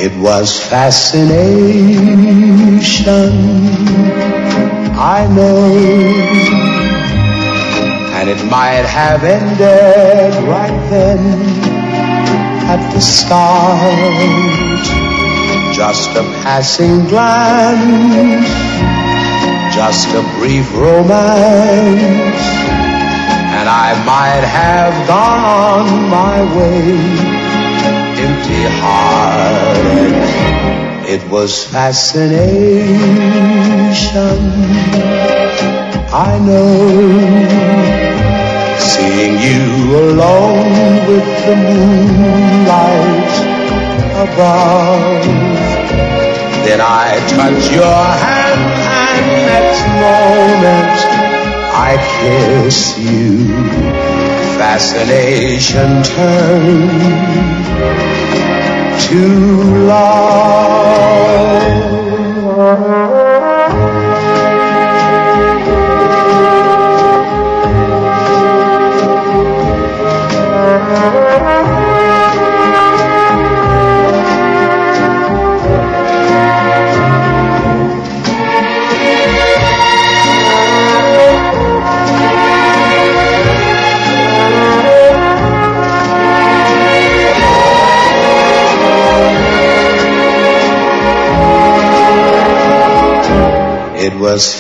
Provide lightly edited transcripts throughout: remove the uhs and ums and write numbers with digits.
It was fascination, I know, and it might have ended right then at the start. Just a passing glance, just a brief romance, and I might have gone on my way, empty-hearted. It was fascination, I know, seeing you alone with the moonlight above. Then I touch your hand and next moment I kiss you. Fascination turned to love. It was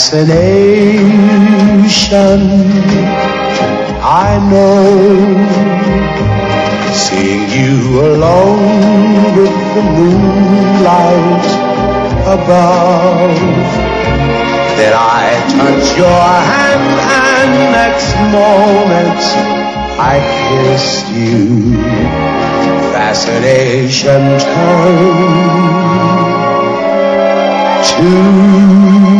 fascination, I know, seeing you alone with the moonlight above. Then I touch your hand and next moment I kissed you. Fascination turned to